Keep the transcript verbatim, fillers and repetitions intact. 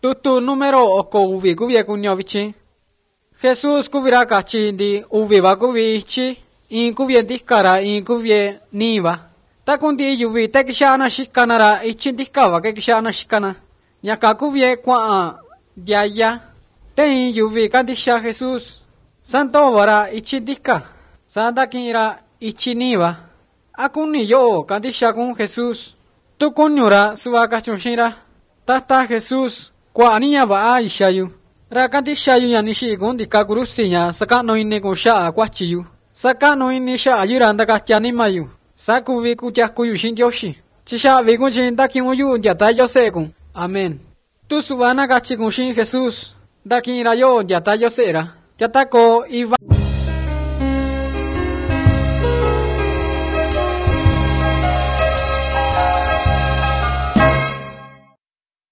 tutu número oko uvi kuvie kunyo vichi. Jesús kuvira kachi di uvi va kuvi chi, in kuvie dikara in kuvie niva. Ta kundi yuvi te kishana shikanara ichi dikava ke kishana shikana. Nyaka kuvie kwa diaya. Te in yuvi kandisha Jesús. Santo vara ichi dika. Santa kira ichi niva. Akuni yo kandisha kun Jesús. Tu kunyura suwa kachunshira. Tata Jesús kwa niya va aishayu. Ra kandishayu ya nishi kun dika kurusinya sakano inni kun shaa kwachiyu. Sakano inni shaa yuranda kachani mayu. Sakuvi kuchakuyu shindyoshi. Chisha vikun chinda kimuyu yata yose kun. Amen. Tu subana kachikun shin Jesús. Dakin rayo yata yosera. Yata ko iva.